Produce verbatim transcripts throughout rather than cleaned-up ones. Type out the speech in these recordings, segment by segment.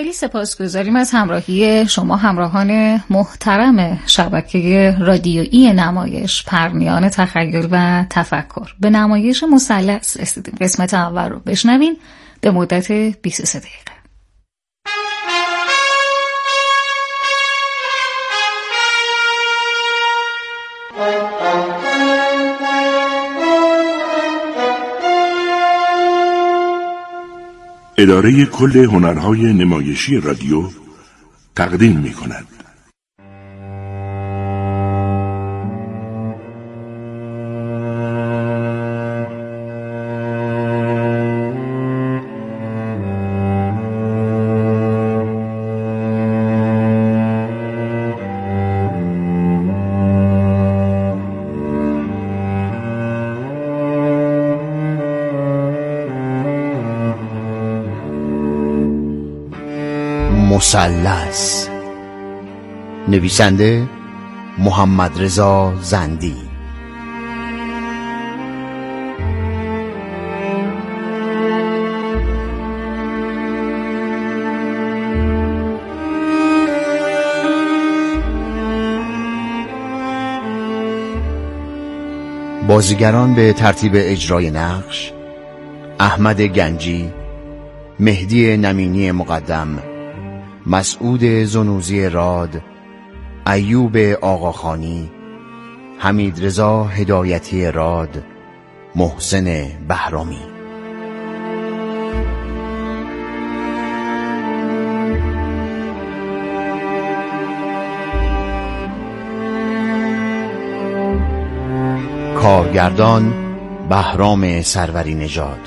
خیلی سپاسگزاریم از همراهی شما همراهان محترم شبکه رادیویی نمایش پرنیان تخیل و تفکر. به نمایش مثلث رسیدیم. قسمت اول رو بشنوین به مدت بیست و سه دقیقه. اداره کل هنرهای نمایشی رادیو تقدیم می کند. مثلث. نویسنده محمد رضا زندی. بازیگران به ترتیب اجرای نقش: احمد گنجی، مهدی نمینی مقدم، مسعود زنوزی راد، ایوب آقاخانی، حمید رضا هدایتی راد، محسن بهرامی. کارگردان بهرام سروری نژاد.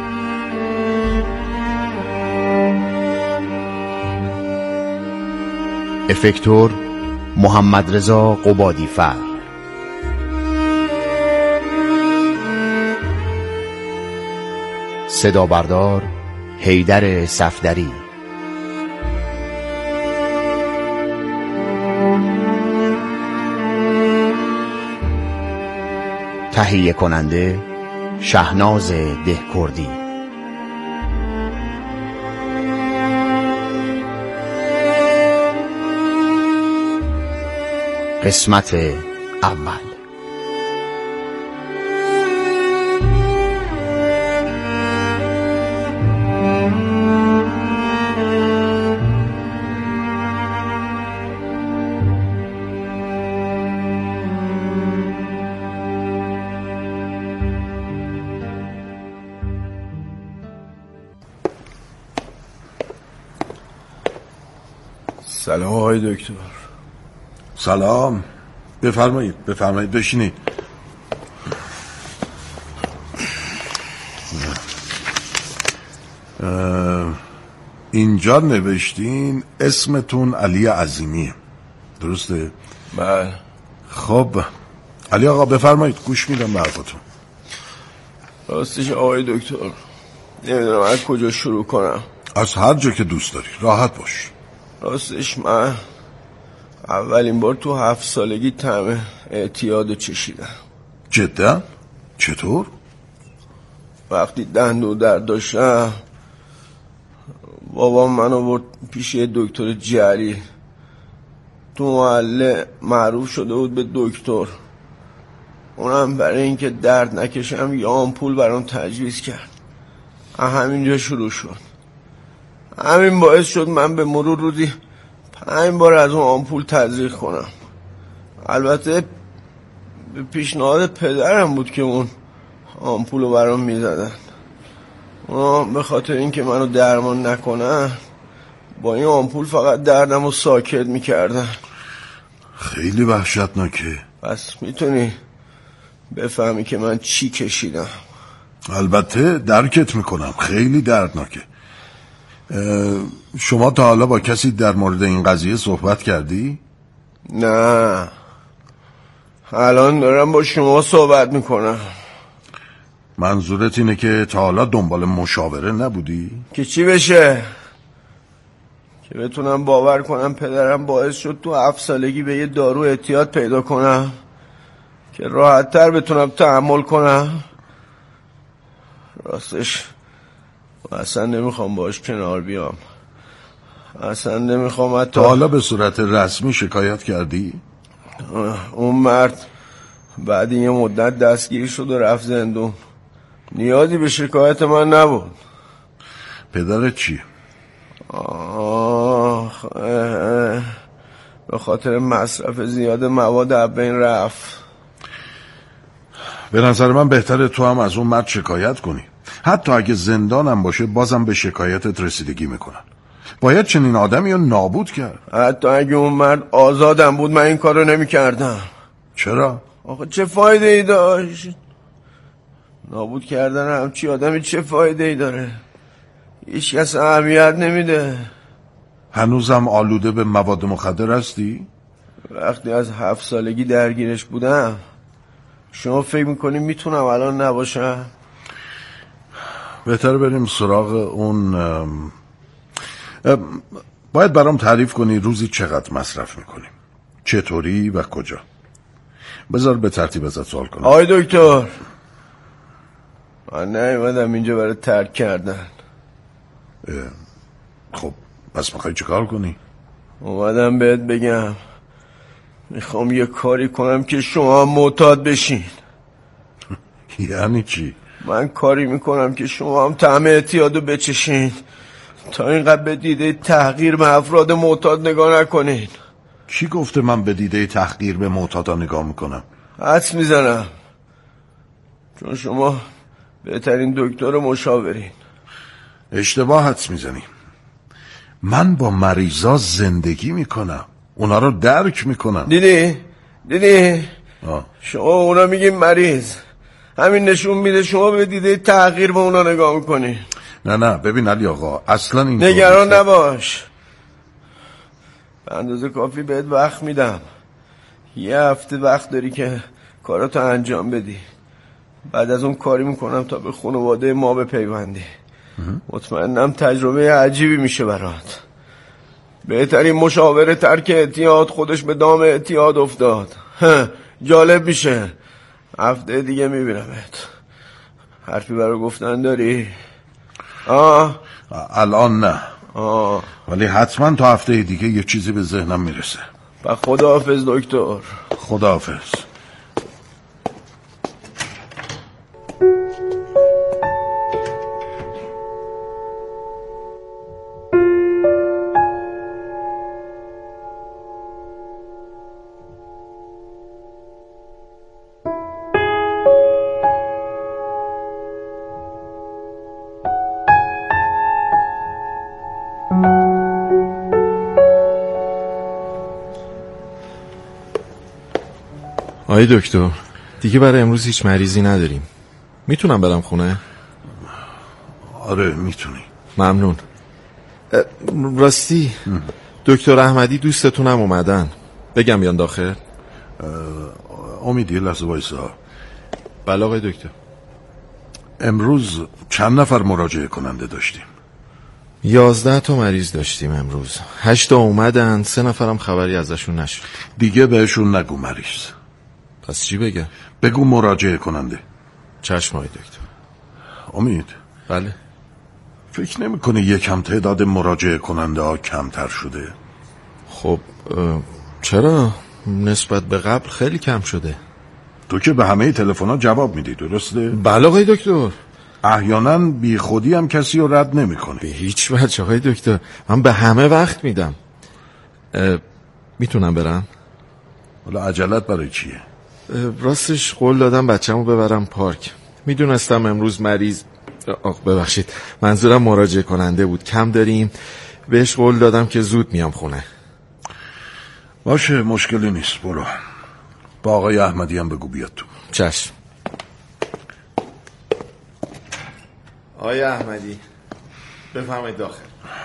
افکتور محمد رضا قبادی فر. صدا بردار حیدر صفدری. تهیه کننده شهناز دهکردی. قسمت اول. سلام آقای دکتر. سلام. بفرمایید بفرمایید بشینید. اینجا نوشتین اسمتون علی عظیمیه، درسته؟ بله. خب علی آقا بفرمایید، گوش میدم به حرفتون. راستش آقای دکتر نمیدونم از کجا شروع کنم. از هر جا که دوست داری، راحت باش. راستش من اولین بار تو هفت سالگی طعم اعتیادو چشیدم. جدا؟ چطور؟ وقتی دندون درد داشتم بابام منو برد پیش دکتر جری. تو محله معروف شده بود به دکتر. اونم برای اینکه درد نکشم یه آمپول برام تجویز کرد. همینجا شروع شد. همین باعث شد من به مرور روزی پنج بار از اون آمپول تزریق کنم. البته به پیشنهاد پدرم بود که اون آمپولو برام میزدن. اونا به خاطر اینکه منو درمان نکنن با این آمپول فقط دردمو ساکت میکردن. خیلی وحشتناکه. پس میتونی بفهمی که من چی کشیدم؟ البته درکت میکنم، خیلی دردناکه. شما تا حالا با کسی در مورد این قضیه صحبت کردی؟ نه، الان دارم با شما صحبت میکنم. منظورت اینه که تا حالا دنبال مشاوره نبودی؟ که چی بشه؟ که بتونم باور کنم پدرم باعث شد تو هفت سالگی به یه دارو اعتیاد پیدا کنم که راحت تر بتونم تحمل کنم. راستش اصلا نمیخوام باش کنار بیام. اصلا نمیخوام. تا حالا به صورت رسمی شکایت کردی؟ اون مرد بعد یه مدت دستگیر شد و رفت زندون. نیازی به شکایت من نبود. پدرت چی؟ آه به خاطر مصرف زیاد مواد از بین رفت. به نظر من بهتره تو هم از اون مرد شکایت کنی. حتی اگه زندانم باشه بازم به شکایتت رسیدگی میکنن. باید چنین آدمی رو نابود کرد. حتی اگه اون مرد آزادم بود من این کار رو نمی کردم. چرا؟ آخه چه فایده ای داشت؟ نابود کردن همچی آدمی چه فایده ای داره؟ هیچ کس اهمیت نمیده. هنوزم آلوده به مواد مخدر هستی؟ وقتی از هفت سالگی درگیرش بودم. شما فکر میکنی میتونم الان نباشم؟ بهتر بریم سراغ اون. ام... ام... باید برام تعریف کنی روزی چقدر مصرف میکنی، چطوری و کجا. بذار به ترتیب ازت سوال کنم. آی دکتر، من نیومدم اینجا برای ترک کردن. خب پس میخوای چه کار کنی؟ اومدم بهت بگم میخوام یه کاری کنم که شما هم معتاد بشین. یعنی چی؟ من کاری میکنم که شما هم طعم اعتیادو بچشین تا اینقدر به دیده تحقیر به افراد معتاد نگاه نکنین. کی گفته من به دیده تحقیر به معتادا نگاه میکنم؟ حدس میزنم چون شما بهترین دکتر مشاورین. اشتباه حدس میزنی. من با مریضا زندگی میکنم، اونا رو درک میکنم. دیدی؟ دیدی؟ آه. شما اونا میگین مریض، همین نشون میده شما به دیده تحقیر به اونا نگاه میکنی. نه نه ببین علی آقا اصلا این نگران نباش، به اندازه کافی بهت وقت میدم. یه هفته وقت داری که کاراتو انجام بدی. بعد از اون کاری میکنم تا به خانواده ما بپیوندی. مطمئنم تجربه عجیبی میشه برات. بهترین مشاور ترک اعتیاد خودش به دام اعتیاد افتاد. جالب میشه. هفته دیگه میبینمت. حرفی برای گفتن داری؟ آه الان نه. آه ولی حتما تا هفته دیگه یه چیزی به ذهنم میرسه. و خداحافظ دکتر. خداحافظ. آی دکتر، دیگه برای امروز هیچ مریضی نداریم. میتونم برم خونه؟ آره میتونی. ممنون. راستی دکتر احمدی دوستتونم اومدن، بگم بیان داخل؟ امیدی لحظه وایسا. بله آقای دکتر. امروز چند نفر مراجعه کننده داشتیم؟ یازده تا مریض داشتیم امروز. هشت تا اومدن، سه نفرم خبری ازشون نشد. دیگه بهشون نگو مریض. پس چی بگم؟ بگو مراجعه کننده. چشم آقای دکتر. امید. بله. فکر نمی کنی یکم تعداد مراجعه کننده ها کمتر شده؟ خب چرا؟ نسبت به قبل خیلی کم شده. تو که به همه تلفن‌ها جواب میدی درسته؟ بله آقای دکتر. احیانا بی خودی هم کسی رو رد نمی کنی. به هیچ وجه آقای دکتر، من به همه وقت میدم. میتونم برم؟ حالا عجلت برای چیه؟ راستش قول دادم بچه‌مو ببرم پارک. میدونستم امروز مریض آخ ببخشید منظورم مراجعه کننده بود کم داریم. بهش قول دادم که زود میام خونه. باشه مشکلی نیست، برو. با آقای احمدی هم بگو بیاد تو. چشم. آقای احمدی بفرمایید داخل.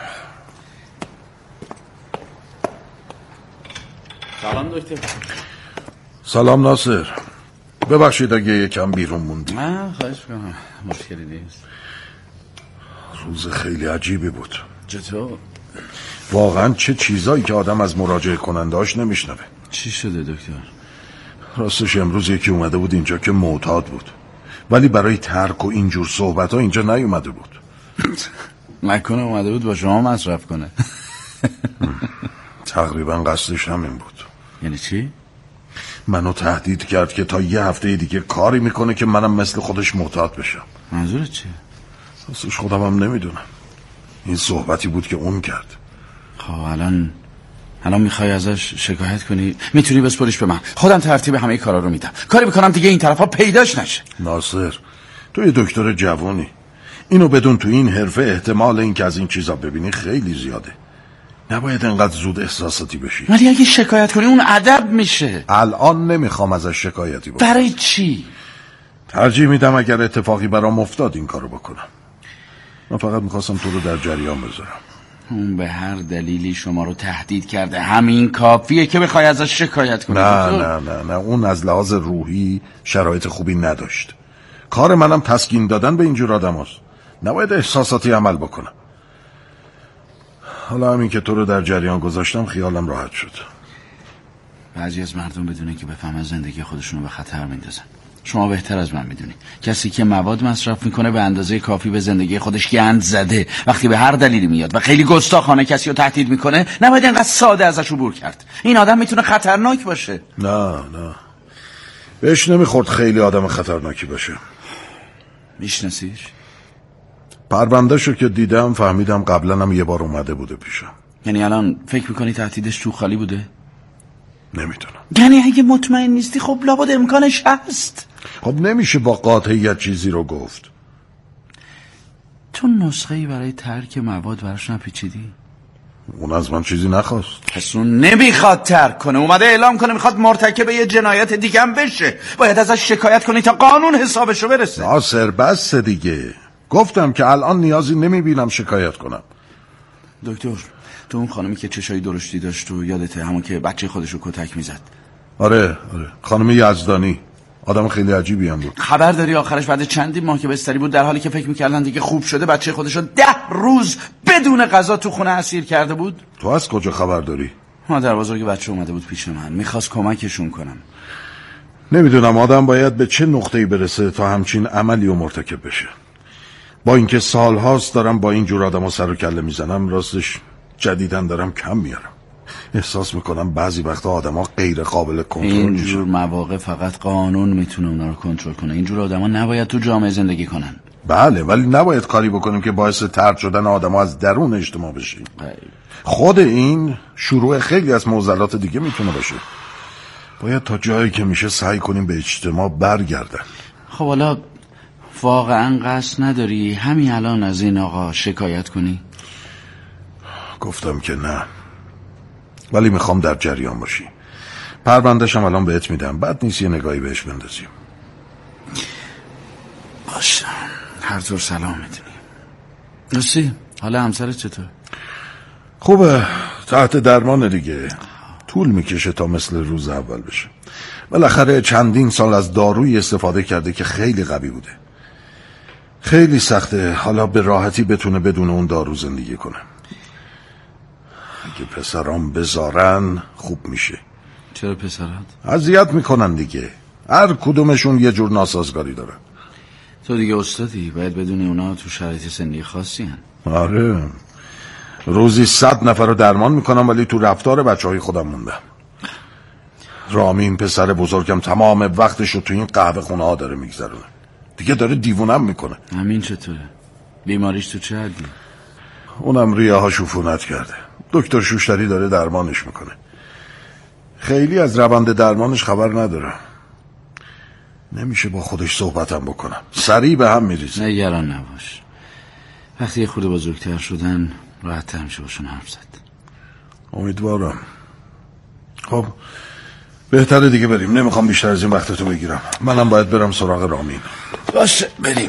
سلام دکتر. سلام ناصر. ببخشید اگه یکم بیرون موندی. نه خواهش کنم، مشکلی نیست. روز خیلی عجیبی بود. چطور؟ واقعا چه چیزایی که آدم از مراجعه کنندهاش نمیشنوه. چی شده دکتر؟ راستش امروز یکی اومده بود اینجا که معتاد بود، ولی برای ترک و اینجور صحبت ها اینجا نیومده بود. نکنه اومده بود با شما مصرف کنه؟ تقریبا قصدش همین بود. یعنی چی؟ منو تهدید کرد که تا یه هفته دیگه کاری میکنه که منم مثل خودش معتاد بشم. منظورت چیه؟ راستش خودم هم نمیدونم. این صحبتی بود که اون کرد. خب الان الان میخوای ازش شکایت کنی؟ میتونی بسپریش به من، خودم ترتیب همه کارا رو میدم، کاری میکنم دیگه این طرفا پیداش نشه. ناصر تو یه دکتر جوانی، اینو بدون تو این حرفه احتمال این که از این چیزا ببینی خیلی زیاده. نباید انقدر زود احساساتی بشی. ولی اگه شکایت کنی اون ادب میشه. الان نمیخوام ازش شکایتی بکنم. برای چی؟ ترجیح میدم اگر اتفاقی برام افتاد این کارو بکنم. من فقط میخواستم تو رو در جریان بذارم. اون به هر دلیلی شما رو تهدید کرده، همین کافیه که بخوای ازش شکایت کنی؟ نه نه نه نه اون از لحاظ روحی شرایط خوبی نداشت. کار منم تسکین دادن به اینجور آدم هست. نباید احساساتی عمل بکنم. حالا همین که تو رو در جریان گذاشتم خیالم راحت شد. بعضی از مردم بدونه که بفهمن زندگی خودشونو به خطر میندازن. شما بهتر از من میدونی کسی که مواد مصرف میکنه به اندازه کافی به زندگی خودش گند زده. وقتی به هر دلیلی میاد و خیلی گستاخانه کسی رو تهدید میکنه نباید اینقدر ساده ازش عبور کرد. این آدم میتونه خطرناک باشه. نه نه بهش نمیخورد خیلی آدم خطرناکی باشه. میشناسیش؟ پروندهشو که دیدم فهمیدم قبلا هم یه بار اومده بوده پیشم. یعنی الان فکر میکنی تهدیدش تو خالی بوده؟ نمیدونم. یعنی اگه مطمئن نیستی خب لابد امکانش هست. خب نمیشه با قاطعیت چیزی رو گفت. تو نسخه‌ای برای ترک مواد براش نپیچیدی؟ اون از من چیزی نخواست. پس اون نمیخواد ترک کنه، اومده اعلام کنه میخواد مرتکب یه جنایت دیگه هم بشه. باید ازش شکایت کنی تا قانون حسابشو برسه. ناصر بس دیگه. گفتم که الان نیازی نمیبینم شکایت کنم. دکتر تو اون خانمی که چشای درشتی داشت و یادته همون که بچه خودشو کتک میزد؟ آره آره خانم یزدانی، آدم خیلی عجیبی هم بود. خبر داری آخرش بعد چندی ماه که بستری بود در حالی که فکر میکردن دیگه خوب شده بچه خودشو ده روز بدون غذا تو خونه اسیر کرده بود؟ تو از کجا خبر داری؟ مادر بزرگ بچه اومده بود پیش من، میخواست کمکشون کنم. نمیدونم آدم باید به چه نقطه‌ای برسه تا همچین عملی و مرتکب بشه. با اینکه سالهاست دارم با این جور آدم‌ها سر و کله میزنم، راستش جدیدن دارم کم میارم. احساس میکنم بعضی وقتا آدم‌ها غیر قابل کنترل میشن. این جور مواقع فقط قانون میتونه اونا رو کنترل کنه. این جور آدم‌ها نباید تو جامعه زندگی کنن. بله ولی نباید کاری بکنیم که باعث طرد شدن آدم‌ها از درون اجتماع بشیم. خود این شروع خیلی از معضلات دیگه میتونه باشه. باید تا جایی که میشه سعی کنیم به اجتماع برگردن. خب حالا واقعا قصد نداری همین الان از این آقا شکایت کنی؟ گفتم که نه، ولی میخوام در جریان باشی. پروندهشم الان بهت میدم، بعد نیست یه نگاهی بهش بندازیم. باشه هر طور سلام میدونی. راستی حالا همسرت چطور؟ خوبه، تحت درمان دیگه. طول میکشه تا مثل روز اول بشه. بالاخره چندین سال از دارویی استفاده کرده که خیلی قوی بوده. خیلی سخته حالا به راحتی بتونه بدون اون دارو زندگی کنه. اگه پسرام بذارن خوب میشه. چرا پسرات؟ اذیت میکنن دیگه. هر کدومشون یه جور ناسازگاری دارن. تو دیگه استادی، باید بدونی اونا تو شرایط سنی خاصی هن. آره روزی صد نفر رو درمان میکنم ولی تو رفتار بچه های خودم موندم. رامین پسر بزرگم تمام وقتش رو تو این قهوه خونه ها داره میگذرونه. دیگه داره دیوونم میکنه. همین چطوره؟ بیماریش تو چه حدی؟ اونم ریه ها شفونت کرده. دکتر شوشتری داره درمانش میکنه. خیلی از روند درمانش خبر نداره. نمیشه با خودش صحبتم بکنم، سریع به هم میریزه. نگران نباش، وقتی یه خورده بزرگتر شدن راحت تر میشه باشون حرف زد. امیدوارم. خب بهتره دیگه بریم، نمیخوام بیشتر از این وقتتو بگیرم. منم باید برم سراغ رامین. باشه بریم.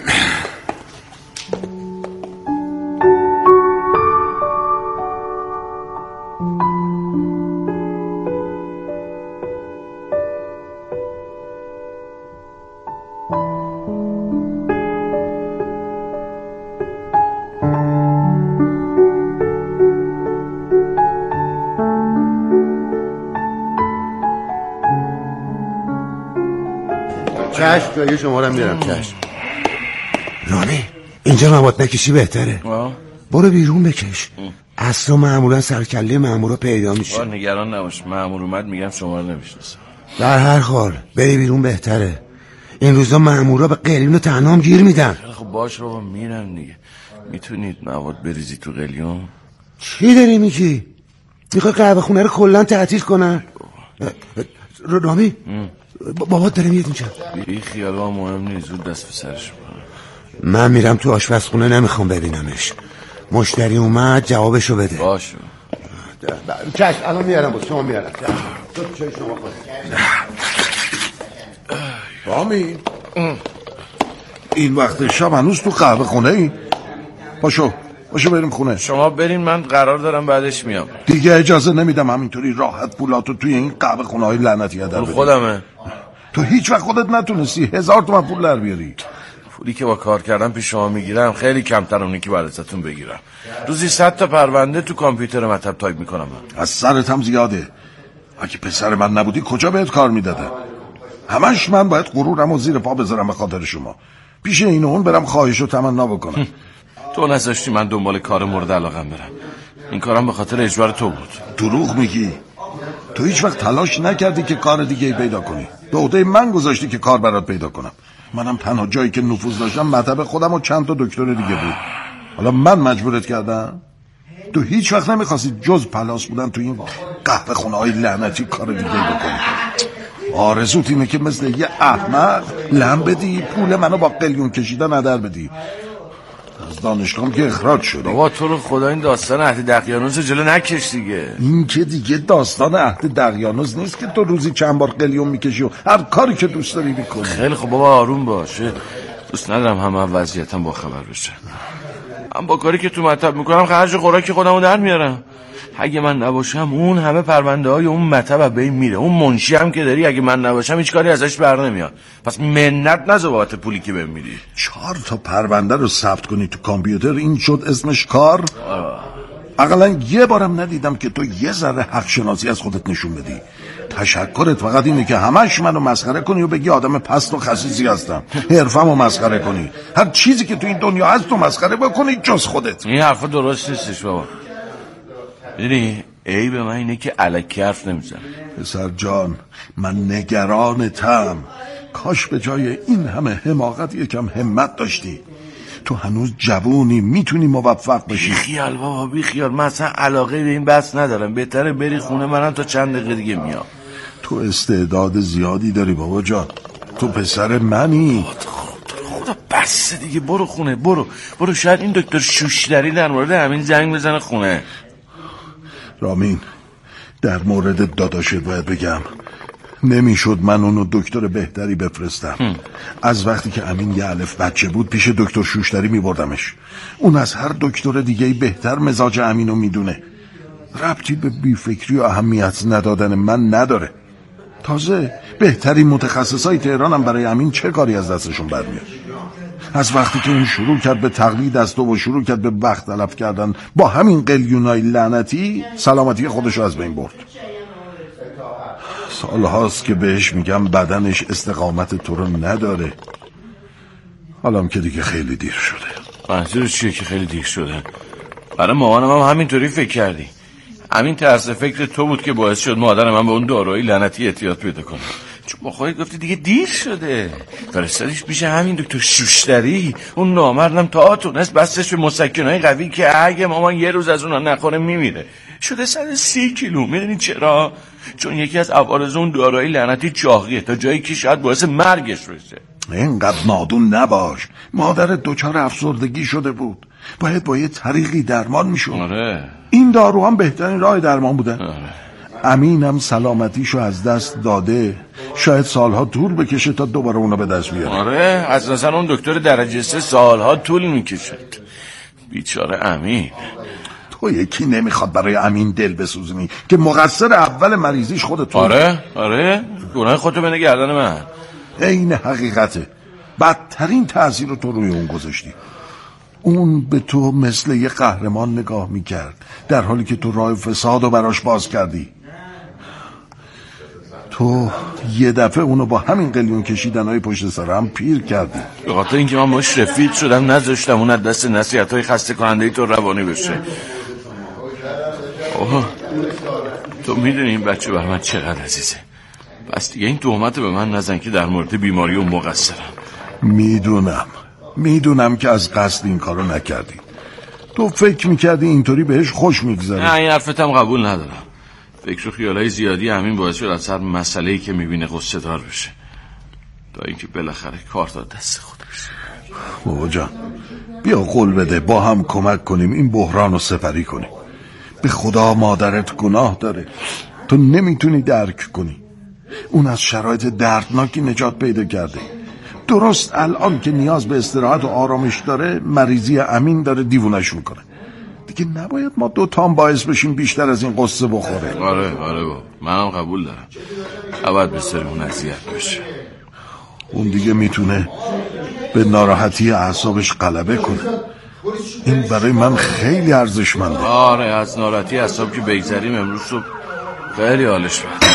چشم جایی شما رو میرم. چشم رامین اینجا مواد نکشی بهتره. آه. برو بیرون بکش. اصلا معمولا سرکله مامورا پیدا میشه. با نگران نباش، مامور اومد میگم شما رو نمیشناسم. در هر حال بری بیرون بهتره. این روزا مامورا به قلیون تنها گیر میدن. خب باش بابا میرم دیگه. میتونید مواد بریزی تو قلیون؟ چی داری میگی؟ میخوای قهوه خونه رو کلا تعطیل کنن؟ رامی بابا داره میاد اینجا. بی خیال ها مهم نیست، زود دست به سرش بکنم. من میرم تو آشپزخونه، نمیخوام ببینمش. مشتری اومد جوابشو بده. باشه چشم الان میارم بود شما میارم. تو چای شما خود رامی این وقت شب هنوز تو قهوه خونه ای؟ پاشو پاشو بریم خونه. شما برین، من قرار دارم بعدش میام. دیگه اجازه نمیدم همینطوری راحت پولاتو توی این قهوه خونه های لعنتی در بدی. خودمه. تو هیچ وقت خودت نتونستی هزار تومن پول در بیاری. پولی که با کار کردم پیش شما میگیرم خیلی کمتر اونی که بعد ازتون بگیرم. روزی صد تا پرونده تو کامپیوتر مطب تایپ میکنم من. از سرت هم زیاده. اگه پسر من نبودی کجا بهت کار میدادم؟ همش من باید غرورم و زیر پا بذارم به خاطر شما. پیش این و اون برم خواهش و تمنا بکنم. تو نذاشتی من دنبال کار مورد علاقم برم. این کارم به خاطر اجبار تو بود. دروغ میگی. تو هیچ وقت تلاش نکردی که کار دیگه پیدا کنی. به عهده من گذاشتی که کار برات پیدا کنم. منم تنها جایی که نفوذ داشتم مطب خودم و چند تا دکتر دیگه بود. حالا من مجبورت کردم؟ تو هیچ وقت نمیخواستی جز پلاس بودن تو این قهوه خونه های لعنتی کار دیگه بکنی. آرزوت اینه که مثل یه احمق لم بدی، پول منو با قلیون کشیدن ندر بدی. از دانشگاه که اخراج شدی. بابا تو رو خدا این داستان عهد دقیانوس جلو نکش دیگه. این که دیگه داستان عهد دقیانوس نیست که تو روزی چند بار قلیون میکشی و هر کاری که دوست داری میکنی. خیلی خب بابا آروم باشه. دوست ندارم همه وضعیتم با خبر بشه. من با کاری که تو مطب میکنم خرج خوراک خودمو در میارم. اگه من نباشم اون همه پرونده های اون مطب بین میره. اون منشی هم که داری اگه من نباشم هیچ کاری ازش بر نمیاد. پس منت نذار بابت پولی که بهم میدی. چهار تا پرونده رو ثبت کنی تو کامپیوتر این شد اسمش کار؟ اقلا یه بارم ندیدم که تو یه ذره حق شناسی از خودت نشون بدی. تشکرت فقط اینه که همش منو مسخره کنی و بگی آدم پست و خسیسی هستم. حرفمو مسخره کنی. هر چیزی که تو این دنیا هست تو مسخره بکنی جز خودت. این حرفا درست نیستش بابا. دیدی عیب من اینه که الکی حرف نمیزنم. پسر جان من نگرانتم. کاش به جای این همه حماقت یکم همت داشتی. تو هنوز جوونی، میتونی موفق بشی. بی خیال بابا بی خیال. من اصلا علاقه به این بحث ندارم. بهتره بری خونه، منم تا چند دقیقه دیگه میام. تو استعداد زیادی داری بابا جان. تو پسر منی. خدا بس دیگه، برو خونه. برو برو شاید این دکتر شوشتری در مورد همین زنگ بزنه خونه. رامین در مورد داداشت باید بگم نمیشد من اونو دکتر بهتری بفرستم. هم. از وقتی که امین یه الف بچه بود پیش دکتر شوشتری میبردمش. اون از هر دکتر دیگه بهتر مزاج امینو میدونه. ربطی به بیفکری و اهمیت ندادن من نداره. تازه بهترین متخصصای تهرانم برای امین چه کاری از دستشون برمیاد. از وقتی که اون شروع کرد به تقلید از تو و شروع کرد به وقت تلف کردن با همین قلیونای لعنتی، سلامتی خودشو از بین برد. سال هاست که بهش میگم بدنش استقامت تو رو نداره. حالام که دیگه خیلی دیر شده. منظور چیه که خیلی دیر شده؟ برای مامانم هم همینطوری فکر کردی. همین طرز فکر تو بود که باعث شد مادر من به اون داروی لعنتی اعتیاد پیدا کنه. چون با خودت گفتی دیگه دیر شده. فرستادیش پیش همین دکتر شوشتری. اون نامردم تا تونست بستش به مسکنای قوی که اگه مامان یه روز از اونا نخوره میمیره. شده صد و سی کیلو. میدونی چرا؟ چون یکی از عوارض اون داروی لعنتی چاقیه تا جایی که شاید باعث مرگش بشه. اینقدر نادون نباش. مادر دچار افسردگی شده بود. باید با یه طریقی درمان میشد. آره. این دارو هم بهترین راه درمان بودن. آره. امینم سلامتیشو از دست داده. شاید سالها طول بکشه تا دوباره اونا به دست بیاره. آره اساسا اون دکتر درجه سه سالها طول میکشد. بیچاره امین. تو یکی نمیخواد برای امین دل بسوزنی که مقصر اول مریضیش خودت. آره آره گناه خودتو بنه گردن من. این حقیقته. بدترین تأثیر رو تو روی اون گذاشتی. اون به تو مثل یه قهرمان نگاه میکرد در حالی که تو راه فساد رو براش باز کردی. تو یه دفعه اونو با همین قلیون کشیدنهای پشت سرم پیر کردی. به خاطر اینکه من باش رفیق شدم نذاشتم اون از دست نصیحت‌های خسته کننده تو روانی بشه. تو میدونی این بچه بر من چقدر عزیزه. بس دیگه این تهمت به من نزن که در مورد بیماری اون مقصرم. میدونم میدونم که از قصد این کارو نکردی. تو فکر میکردی اینطوری بهش خوش میگذره. نه این حرفتم قبول ندارم. فکر و خیالای زیادی همین باعث شد از هر مسئله‌ای که میبینه غصه دار بشه، تا اینکه بالاخره کار داد دست خودش. بابا جان بیا قول بده با هم کمک کنیم این بحران رو سپری کنیم. به خدا مادرت گناه داره، تو نمیتونی درک کنی. اون از شرایط دردناکی نجات پیدا کرده. درست الان که نیاز به استراحت و آرامش داره، مریضی امین داره دیوونش میکنه. دیگه نباید ما دوتام باعث بشیم بیشتر از این قصه بخوره. آره آره با منم قبول دارم. نباید به سر اون اذیت بشه. اون دیگه میتونه به ناراحتی اعصابش غلبه کنه. این برای من خیلی ارزشمنده. آره از ناراحتی اعصاب که بگذریم امروز صبح خیلی حالش بده.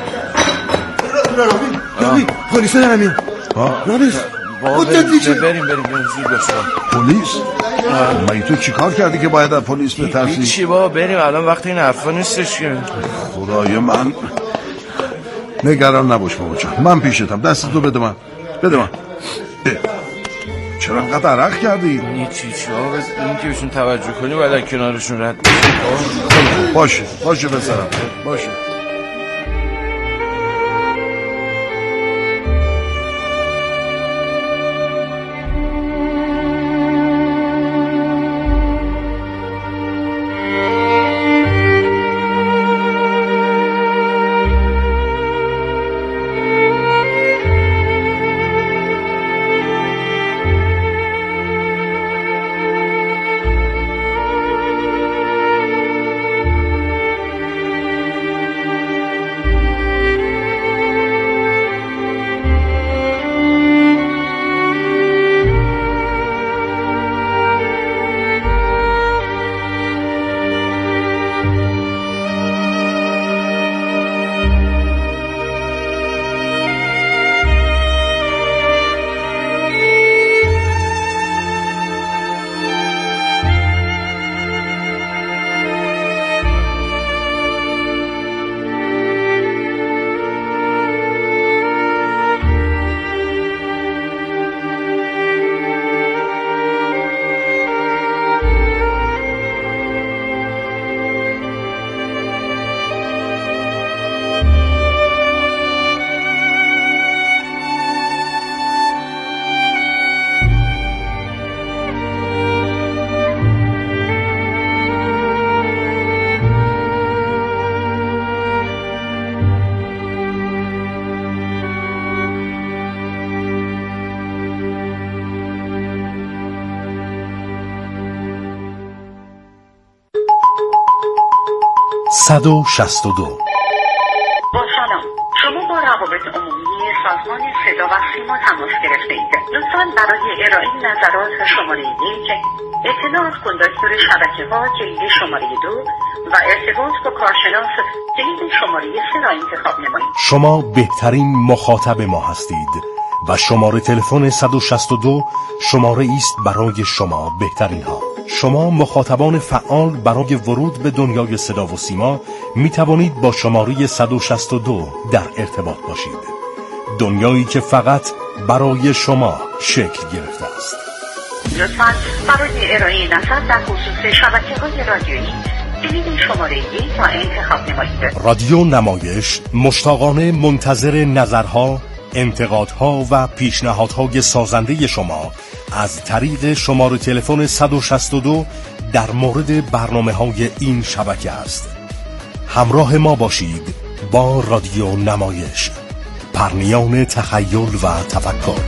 رابی رابی پلیس دارم میاد. رابی بریم بریم بریم زود باشه. پلیس؟ مگه تو چی کار کردی که باید از پلیس بترسی؟ هیچی بابا بریم، الان وقت این حرفا نیستش که. خدای من نگران نباش بابا جان، من پیشتم. دستتو بده من بده من. چرا انقدر عرق کردی؟ هیچی چی بابا، این که بهشون توجه کنی باید کنارشون رد بشی. باشه باشه بسرم باشه. صد و شصت و دو. با سلام، شما با روابط عمومی سازمان صدا و سیما تماس گرفته اید. لطفاً برای ارائه نظرات شماره یک، اطلاعات کندکتور شبکه ها کلید شماره دو و ارتباط با کارشناس کلید شماره سه را انتخاب نمایید. شما بهترین مخاطب ما هستید و شماره تلفن صد و شصت و دو شماره است برای شما بهترین ها. شما مخاطبان فعال برای ورود به دنیای صدا و سیما می توانید با شماره صد و شصت و دو در ارتباط باشید. دنیایی که فقط برای شما شکل گرفته است. لطفاً برای ارائه نظر در خصوص شبکه‌های رادیویی کلید شماره یک را انتخاب نمایید. رادیو نمایش مشتاقانه منتظر نظرها، انتقادها و پیشنهادهای سازنده شما از طریق شماره تلفن صد و شصت و دو در مورد برنامه‌های این شبکه است. همراه ما باشید با رادیو نمایش، پرنیان تخیل و تفکر.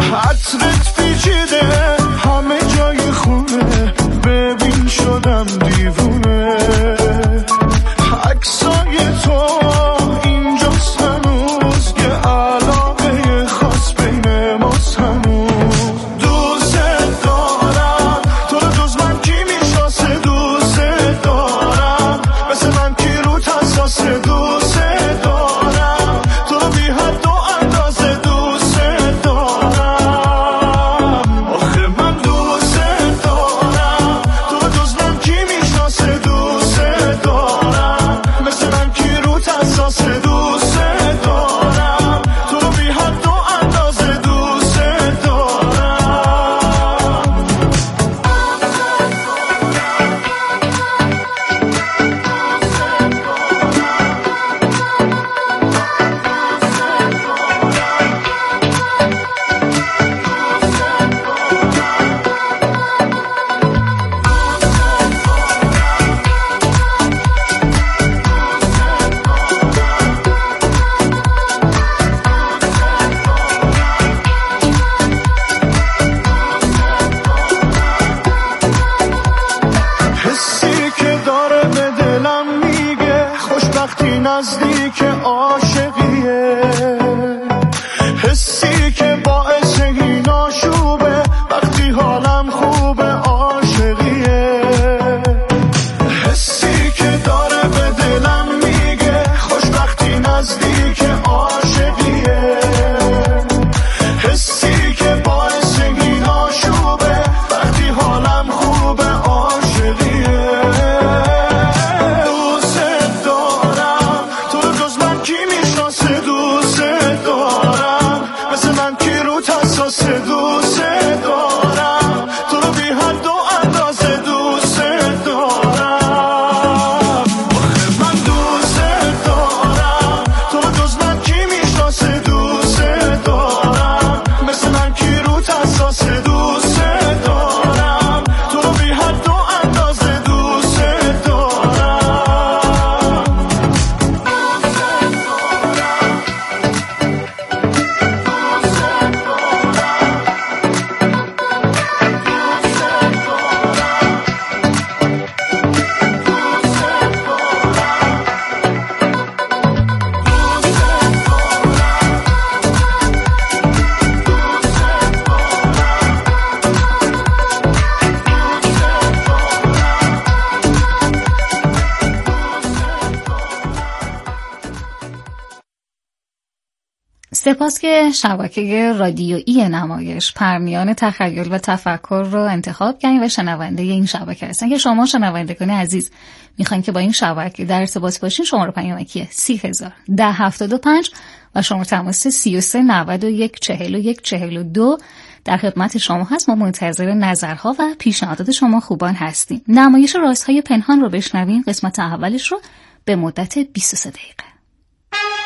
شدم عاشقیه، حسی که باعث این آشوبه، وقتی حالم خوبه عاشقیه، حسی که داره به دلم میگه خوشبختی نزدیک عاشقیه، حسی که باعث این آشوبه، وقتی حالم خوبه عاشقیه. دوست دارم تو رو، جز من کی میشناسه؟ دوست دارم مثل من کی رو تساس؟ دوست دارم تو رو بی حد و اندازه، دوست دارم. من دوست دارم تو رو، جز من کی میشناسه؟ دوست دارم مثل من کی رو تساس؟ دوست دارم تو رو بی حد و اندازه، دوست دارم. سپاس که شبکه رادیویی نمایش پرمیان تخیل و تفکر رو انتخاب کردین و شنونده این شبکه هستن. که شما شنوندگان عزیز میخواین که با این شبکه در ارتباط باشین، شماره پیامکی سی هزار ده هفتاد و پنج و شماره تماس سی و سه نود و یک چهل و یک چهل و دو در خدمت شما هست. ما منتظر نظرها و پیشنهادات شما خوبان هستیم. نمایش رازهای پنهان رو بشنوین، قسمت اولش رو به مدت بیست و سه دقیقه.